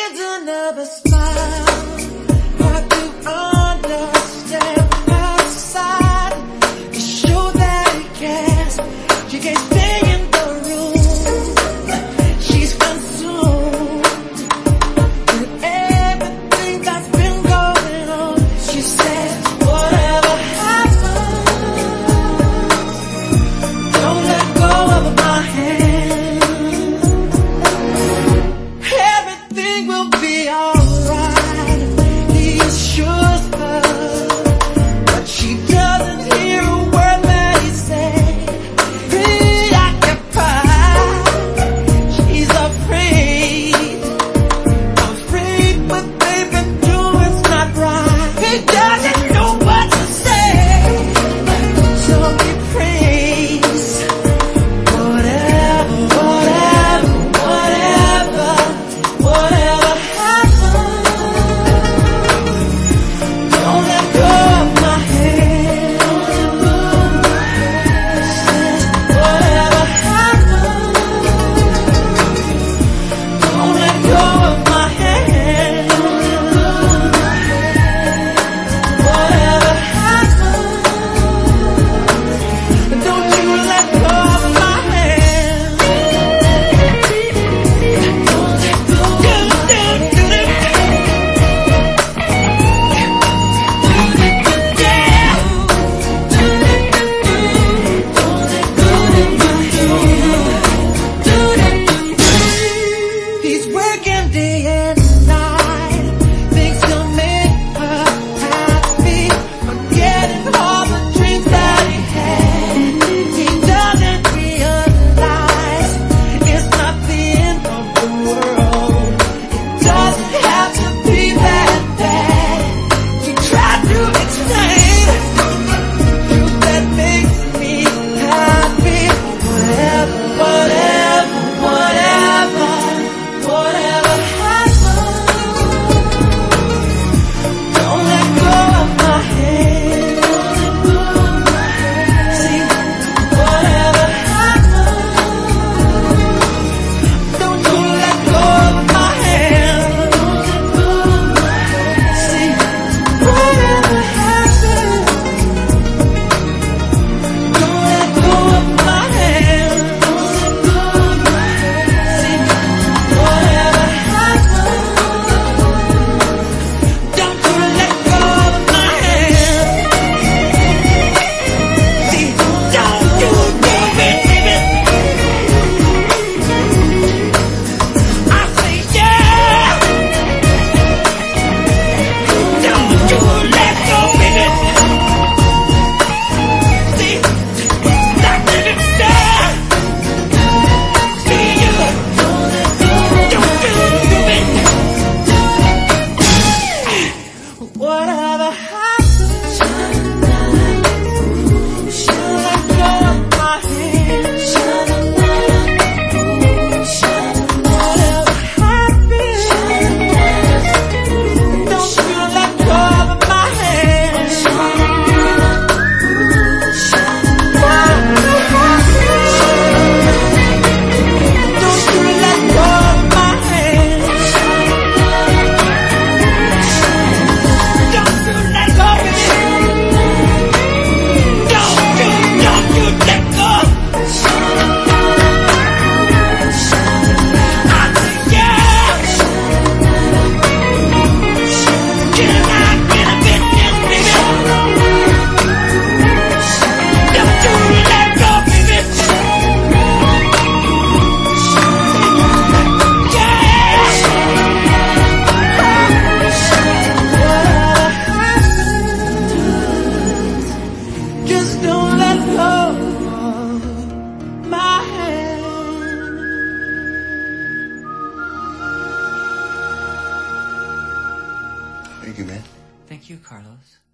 needs another smile. Hard to understand her side. To show that he cares, she can't stay in the room. She's consumed with everything that's been going on. She says, whatever happens, don't let go of my hand. Everything will be alright, he assures her, but she doesn't hear a word that he said. Preoccupied, she's afraid what they've been doing's not right. He doesn't know what to say, so he prays. Whatever happens, don't let go of my hand. Whatever happens, don't let go of my hand. Whatever happens, don't you let go of my hand. He's working day and night, things to make her happy, forgetting all the dreams that he had. He doesn't realize it's not the end of the world. It doesn't have to be that bad. He tried to explain truth that makes me happy. Whatever happens, don't let go of my hand. See, whatever happens, don't you let go of my hand. See, whatever happens, don't let go of my hand. See, whatever happens, don't you let go of my hand. See, don't you move it, baby. I say yeah. Don't you let go, baby. See, stop it there. See you. Don't you move it. Whatever happens, let go of my hand. Whatever happens, don't you let go of my hand. Whatever happens, don't you let go of my hand. Don't you let go of me. Don't you let go. I say yeah. Can I get a business, baby? Don't you let go, baby. Just don't let go of my hand. Thank you, man. Thank you, Carlos.